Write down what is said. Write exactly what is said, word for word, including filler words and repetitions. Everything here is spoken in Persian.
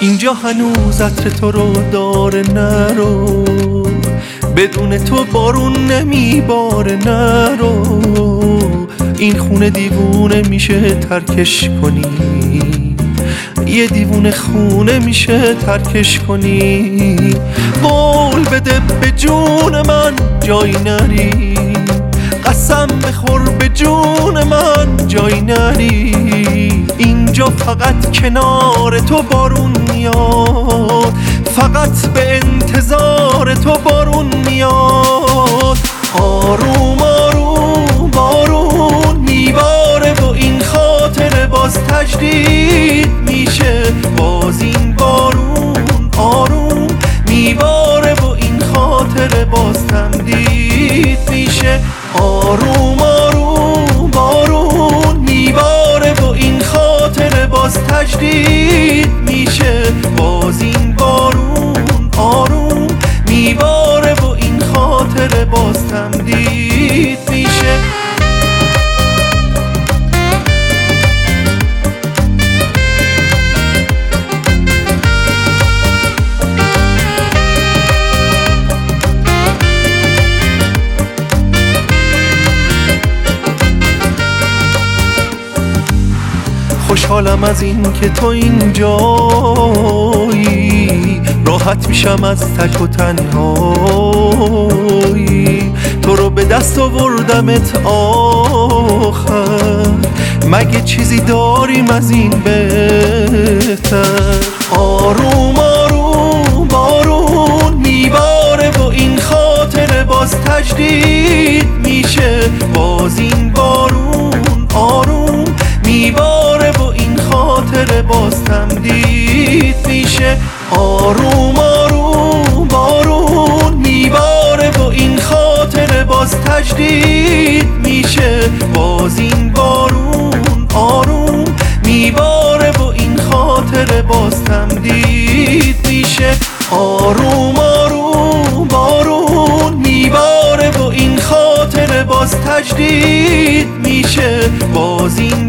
اینجا هنوز عطر تو رو داره نرو، بدون تو بارون نمیباره نرو. این خونه دیوونه میشه ترکش کنی، یه دیوونه خونه میشه ترکش کنی. قول بده به جون من جای نری، قسم بخور به جون من جای نری. اینجا فقط کنار تو بارون میاد، فقط به انتظار تو بارون میاد. آروم آروم بارون میباره و این خاطر باز تجدید میشه. باز این بارون آروم میباره و این خاطر باز تمدید میشه. آروم آروم بارون میباره و این خاطر باز تجدید میشه. باز این بارون آروم میباره و این خاطر باز تمدید میشه. خوشحالم از این که تو اینجایی، راحت میشم از تک و تنهایی. تو رو به دست آوردمت آخر، مگه چیزی داریم از این بهتر؟ آروم آروم بارون میباره و این خاطر باز تجدید میشه. باز این بارون آروم میباره و این خاطر باز تمدید میشه. آروم آروم بارون میباره و این خاطر باز تجدید میشه. باز این بارون آروم میباره و این خاطر باز تمدید میشه. آروم آروم بارون میباره و این خاطر باز تجدید میشه. باز این